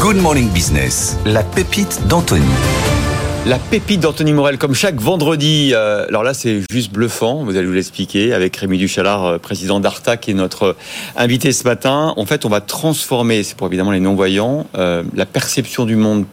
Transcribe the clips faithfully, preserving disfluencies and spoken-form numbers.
Good Morning Business, la pépite d'Anthony. La pépite d'Anthony Morel, comme chaque vendredi. Euh, alors là, c'est juste bluffant, vous allez vous l'expliquer, avec Rémi Duchalard, président d'Arta, qui est notre invité ce matin. En fait, on va transformer, c'est pour évidemment les non-voyants, euh, la perception du monde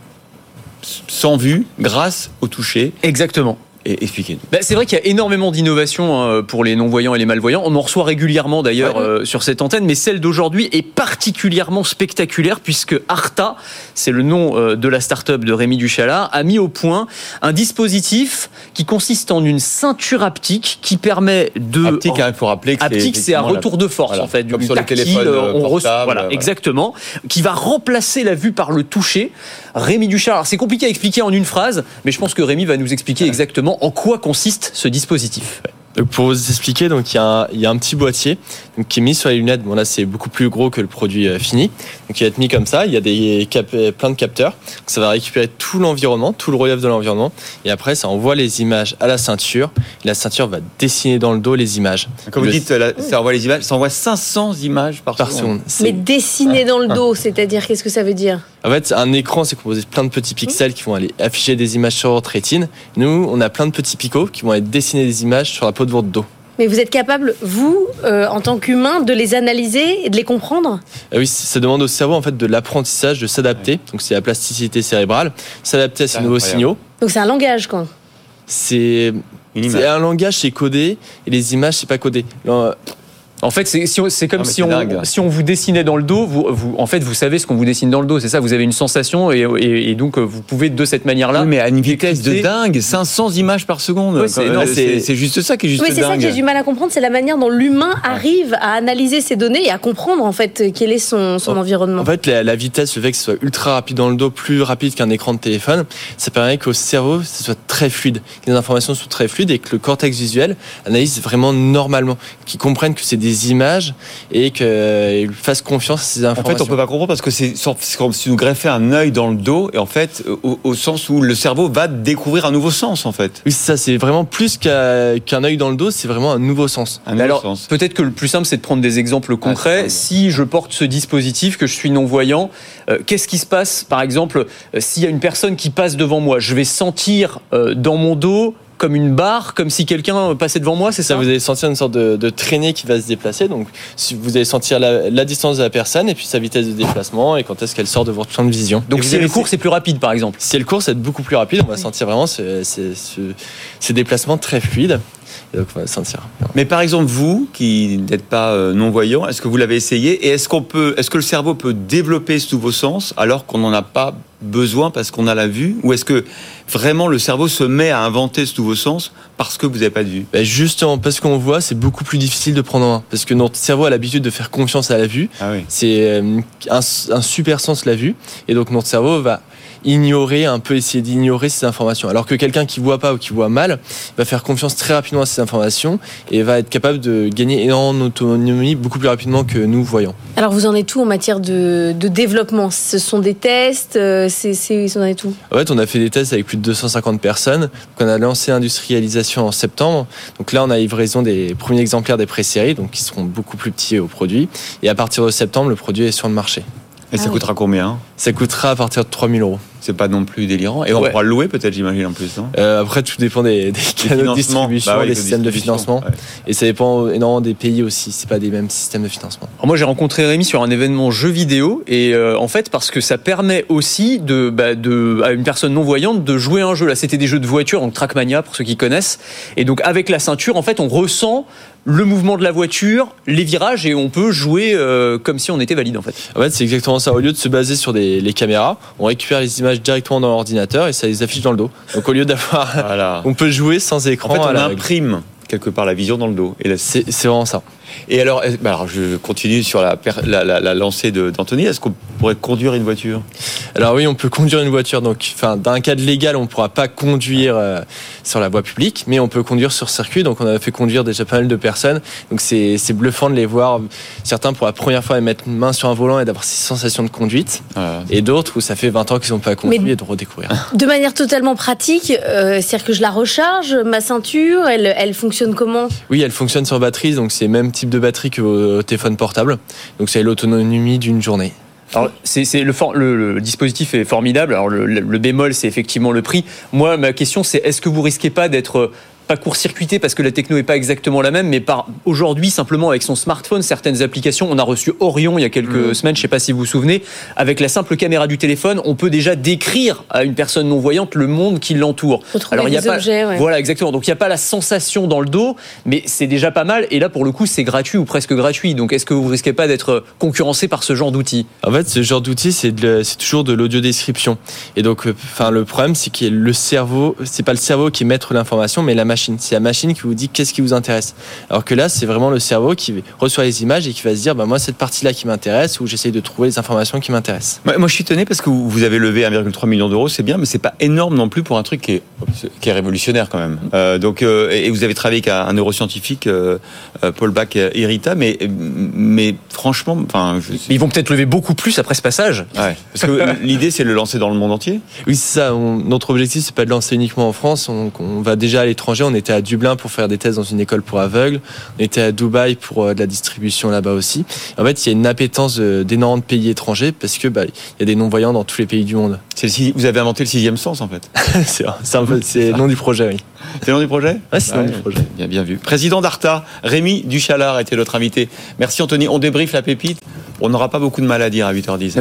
sans vue grâce au toucher. Exactement. Et expliquez-nous. Ben, c'est vrai qu'il y a énormément d'innovations hein, pour les non-voyants et les malvoyants. On en reçoit régulièrement d'ailleurs ouais. euh, sur cette antenne, mais celle d'aujourd'hui est particulièrement spectaculaire puisque Arta, c'est le nom euh, de la start-up de Rémi Duchalard, a mis au point un dispositif qui consiste en une ceinture haptique qui permet de... Haptique, il faut rappeler que haptique, c'est, c'est un retour de force voilà, en fait. Comme du sur tactile, les téléphones on portables. Reçoit, voilà, voilà, exactement. Qui va remplacer la vue par le toucher. Rémi Duchalard, alors, c'est compliqué à expliquer en une phrase, mais je pense que Rémi va nous expliquer ouais. exactement en quoi consiste ce dispositif. Donc pour vous expliquer, donc il y a un, il y a un petit boîtier donc qui est mis sur les lunettes. Bon là c'est beaucoup plus gros que le produit euh, fini. Donc il va être mis comme ça. Il y a des cap- plein de capteurs. Donc, ça va récupérer tout l'environnement, tout le relief de l'environnement. Et après ça envoie les images à la ceinture. Et la ceinture va dessiner dans le dos les images. Comme vous dites, la, ça envoie les images. Ça envoie cinq cents images par, par seconde. seconde. Mais dessiner dans le dos, c'est-à-dire qu'est-ce que ça veut dire ? En fait, un écran, c'est composé de plein de petits pixels qui vont aller afficher des images sur votre rétine. Nous, on a plein de petits picots qui vont aller dessiner des images sur la peau de votre dos. Mais vous êtes capable, vous, euh, en tant qu'humain, de les analyser et de les comprendre ? euh, Oui, ça demande au cerveau en fait de l'apprentissage, de s'adapter. Donc c'est la plasticité cérébrale, s'adapter à ces nouveaux signaux. Donc c'est un langage, quoi. C'est, c'est un langage, c'est codé, et les images, c'est pas codé. Alors, En fait, c'est, si on, c'est comme non, si, c'est on, si on vous dessinait dans le dos. Vous, vous, en fait, vous savez ce qu'on vous dessine dans le dos. C'est ça, vous avez une sensation et, et, et donc vous pouvez de cette manière-là. Oui, mais à une vitesse de dingue, cinq cents images par seconde. Ouais, c'est, non, c'est, c'est, c'est juste ça qui est juste oui, c'est dingue. ça que j'ai du mal à comprendre. C'est la manière dont l'humain arrive à analyser ces données et à comprendre en fait quel est son, son en, environnement. En fait, la, la vitesse, le fait que ce soit ultra rapide dans le dos, plus rapide qu'un écran de téléphone, ça permet qu'au cerveau, ce soit très fluide, que les informations soient très fluides et que le cortex visuel analyse vraiment normalement, qu'ils comprennent que c'est des images et qu'ils fassent confiance à ces informations. En fait, on peut pas comprendre parce que c'est comme si nous greffions un œil dans le dos et en fait, au, au sens où le cerveau va découvrir un nouveau sens en fait. Oui, c'est ça, c'est vraiment plus qu'un, qu'un œil dans le dos, c'est vraiment un nouveau sens. Un nouveau Alors, sens. Peut-être que le plus simple, c'est de prendre des exemples concrets. Ah, si je porte ce dispositif, que je suis non-voyant, euh, qu'est-ce qui se passe, par exemple, euh, s'il y a une personne qui passe devant moi, je vais sentir euh, dans mon dos comme une barre, comme si quelqu'un passait devant moi, c'est ça ? Ça, vous allez sentir une sorte de, de traînée qui va se déplacer. Donc, vous allez sentir la, la distance de la personne et puis sa vitesse de déplacement et quand est-ce qu'elle sort de votre champ de vision. Donc, si elle court, c'est plus rapide, par exemple. Si elle court, c'est beaucoup plus rapide. On va sentir vraiment ce, ce, ce, ces déplacements très fluides. Et donc, on va sentir. Mais par exemple, vous, qui n'êtes pas non-voyant, est-ce que vous l'avez essayé ? Et est-ce qu'on peut, est-ce que le cerveau peut développer ce nouveau sens alors qu'on n'en a pas besoin parce qu'on a la vue ? Ou est-ce que vraiment le cerveau se met à inventer ce nouveau sens parce que vous n'avez pas de vue ? Ben justement, parce qu'on voit, c'est beaucoup plus difficile de prendre en main. Parce que notre cerveau a l'habitude de faire confiance à la vue. Ah oui. C'est un, un super sens, la vue. Et donc notre cerveau va ignorer, un peu essayer d'ignorer ces informations. Alors que quelqu'un qui voit pas ou qui voit mal va faire confiance très rapidement à ces informations et va être capable de gagner énormément d'autonomie beaucoup plus rapidement que nous voyons. Alors vous en êtes où en matière de, de développement ? Ce sont des tests, c'est, c'est, vous en êtes où ? En fait, on a fait des tests avec plus de deux cent cinquante personnes. Donc on a lancé l'industrialisation en septembre. Donc là, on a livraison des premiers exemplaires des pré-séries, donc qui seront beaucoup plus petits au produit. Et à partir de septembre, le produit est sur le marché. Et ça ah coûtera oui. combien ? Ça coûtera à partir de trois mille euros. C'est pas non plus délirant. Et on ouais. pourra le louer peut-être, j'imagine, en plus, non ? euh, Après, tout dépend des, des canaux de distribution, bah oui, des systèmes de financement. Ouais. Et ça dépend énormément des pays aussi. C'est pas des mêmes systèmes de financement. Alors moi, j'ai rencontré Rémi sur un événement jeu vidéo. Et euh, en fait, parce que ça permet aussi de, bah, de, à une personne non-voyante de jouer un jeu. Là, c'était des jeux de voiture, donc Trackmania, pour ceux qui connaissent. Et donc, avec la ceinture, en fait, on ressent le mouvement de la voiture, les virages, et on peut jouer euh, comme si on était valide, en fait. En fait, c'est exactement ça. Au lieu de se baser sur des, les caméras, on récupère les images directement dans l'ordinateur et ça les affiche dans le dos. Donc au lieu d'avoir, voilà. On peut jouer sans écran. En fait, on imprime quelque part la vision dans le dos. Et là, c'est, c'est vraiment ça. Et alors, bah alors, je continue sur la, la, la, la lancée de, d'Anthony. Est-ce qu'on pourrait conduire une voiture ? Alors oui, on peut conduire une voiture. Donc, enfin, dans un cadre légal, on ne pourra pas conduire euh, sur la voie publique, mais on peut conduire sur circuit. Donc, on a fait conduire déjà pas mal de personnes. Donc, c'est, c'est bluffant de les voir. Certains, pour la première fois, mettre une main sur un volant et d'avoir ces sensations de conduite. Ah. Et d'autres où ça fait vingt ans qu'ils n'ont pas conduit mais et de redécouvrir. De manière totalement pratique, euh, c'est-à-dire que je la recharge, ma ceinture, elle, elle fonctionne comment ? Oui, elle fonctionne sur batterie. Donc, c'est le même type de batterie que vos téléphones portables. Donc, c'est l'autonomie d'une journée. Alors, c'est, c'est le, for- le, le dispositif est formidable. Alors, le, le bémol, c'est effectivement le prix. Moi, ma question, c'est est-ce que vous risquez pas d'être pas court-circuité parce que la techno est pas exactement la même, mais par aujourd'hui simplement avec son smartphone, certaines applications, on a reçu Orion il y a quelques mmh. semaines, je sais pas si vous vous souvenez, avec la simple caméra du téléphone, on peut déjà décrire à une personne non voyante le monde qui l'entoure. Alors il y a pas, objets, ouais. voilà exactement. Donc il y a pas la sensation dans le dos, mais c'est déjà pas mal. Et là pour le coup c'est gratuit ou presque gratuit. Donc est-ce que vous risquez pas d'être concurrencé par ce genre d'outil ? En fait, ce genre d'outil c'est, de, c'est toujours de l'audio-description. Et donc, enfin le problème c'est que le cerveau, c'est pas le cerveau qui met l'information, mais la machine. C'est la machine qui vous dit qu'est-ce qui vous intéresse. Alors que là, c'est vraiment le cerveau qui reçoit les images et qui va se dire bah, moi, cette partie-là qui m'intéresse, ou j'essaye de trouver les informations qui m'intéressent. Moi, moi je suis étonné parce que vous avez levé un virgule trois million d'euros, c'est bien, mais c'est pas énorme non plus pour un truc qui est, qui est révolutionnaire quand même. Euh, donc, euh, et vous avez travaillé avec un, un neuroscientifique, euh, Paul Bach-Irita, mais, mais franchement, enfin, je... ils vont peut-être lever beaucoup plus après ce passage. Ouais, parce que l'idée, c'est de le lancer dans le monde entier. Oui, c'est ça. On, notre objectif, c'est pas de lancer uniquement en France. On, on va déjà à l'étranger. On était à Dublin pour faire des tests dans une école pour aveugles. On était à Dubaï pour euh, de la distribution là-bas aussi. En fait, il y a une appétence de, d'énormément de pays étrangers parce que bah, il y a des non-voyants dans tous les pays du monde. C'est le, vous avez inventé le sixième sens en fait. c'est c'est, un peu, c'est le nom du projet, oui. C'est le nom du projet ? Ouais, c'est le ouais, nom du projet. Bien, bien vu. Président d'Arta, Rémi Duchalard était notre invité. Merci Anthony. On débriefe la pépite. On n'aura pas beaucoup de mal à dire à huit heures dix.